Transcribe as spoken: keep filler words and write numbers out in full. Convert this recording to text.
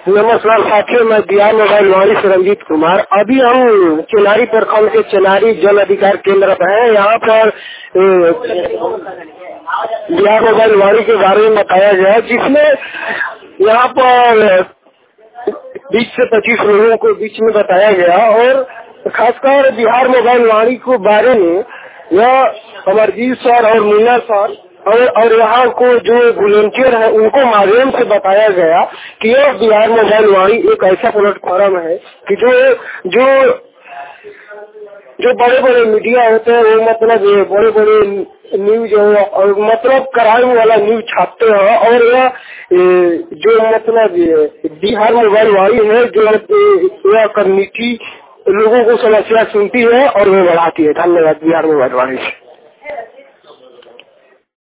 नमस्कार साथियों, मैं बिहार मोबाइल वाणी से रंजीत कुमार। अभी हम चेनारी प्रखंड के चेनारी जल अधिकार केंद्र पर हैं। यहाँ पर बिहार मोबाइल वाणी के बारे में बताया गया, जिसमें यहाँ पर बीस से पच्चीस लोगों को बीच में बताया गया और खासकर बिहार मोबाइल वाणी को बारे में यह अमरजीत सर और मीना सर और और यहाँ को जो वॉलंटियर है उनको माध्यम से बताया गया कि यह बिहार मोबाइल वाणी एक ऐसा प्लेटफॉर्म है कि जो जो जो बड़े बड़े मीडिया होते हैं वो मतलब बड़े बड़े न्यूज और मतलब क्राइम वाला न्यूज छापते हैं, और यह जो मतलब बिहार मोबाइल वाणी है जो यह कम्युनिटी लोगों को समस्या सुनती है और वे बढ़ाती है। धन्यवाद बिहार मोबाइल वाणी से।